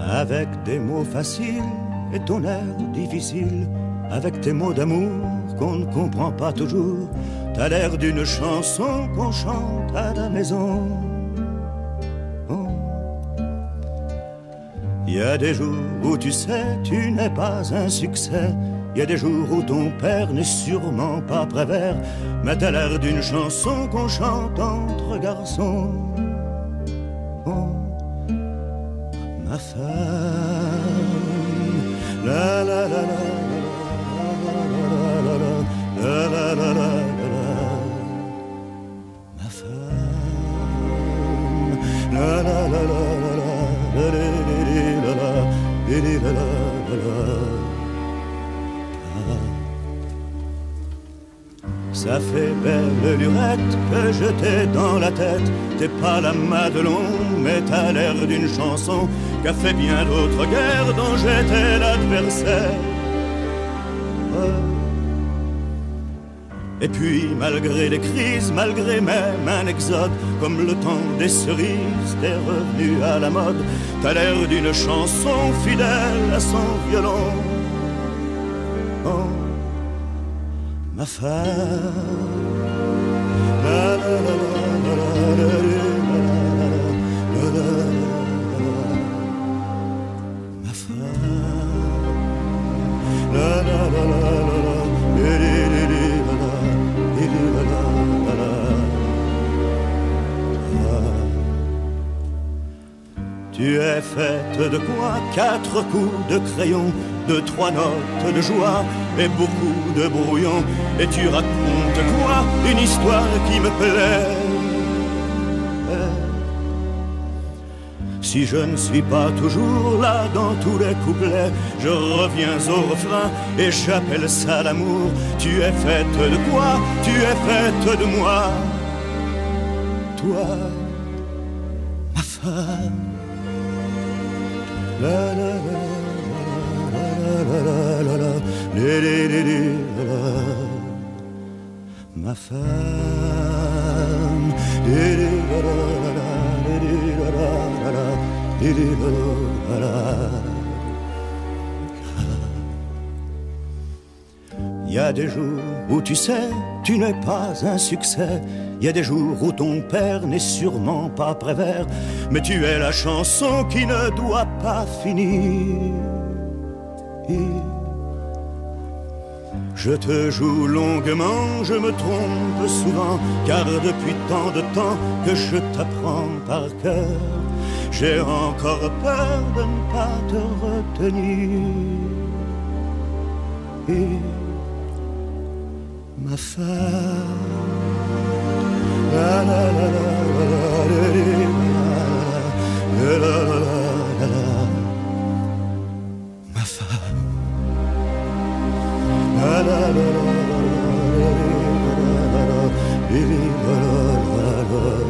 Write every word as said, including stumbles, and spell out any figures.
Avec des mots faciles et ton air difficile, avec tes mots d'amour qu'on ne comprend pas toujours, t'as l'air d'une chanson qu'on chante à la maison. Oh. Il y a des jours où tu sais tu n'es pas un succès, il y a des jours où ton père n'est sûrement pas Prévert, mais t'as l'air d'une chanson qu'on chante entre garçons. Oh. Ma femme, la la la la la la la la la la, ma femme, la la la la la la la la la la. Ça fait belle lurette que je t'ai dans la tête. T'es pas la Madelon, mais t'as l'air d'une chanson qu'a fait bien d'autres guerres dont j'étais l'adversaire. Et puis malgré les crises, malgré même un exode, comme le temps des cerises, t'es revenu à la mode. T'as l'air d'une chanson fidèle à son violon. Oh, ma femme, la la la la la la la, ma femme, la la la la la, tu es faite de quoi? Quatre coups de crayon, de trois notes de joie et beaucoup de brouillon. Et tu racontes quoi? Une histoire qui me plaît. Si je ne suis pas toujours là dans tous les couplets, je reviens au refrain et j'appelle ça l'amour. Tu es faite de quoi? Tu es faite de moi. Toi, ma femme. La la la la la la la la, ma femme. Il y a des jours où tu sais, tu n'es pas un succès. Il y a des jours où ton père n'est sûrement pas Prévert, mais tu es la chanson qui ne doit pas finir. Je te joue longuement, je me trompe souvent, car depuis tant de temps que je t'apprends par cœur, j'ai encore peur de ne pas te retenir. Et ma femme, la la la la la la la la la, ma femme, la la la la la la la la la la.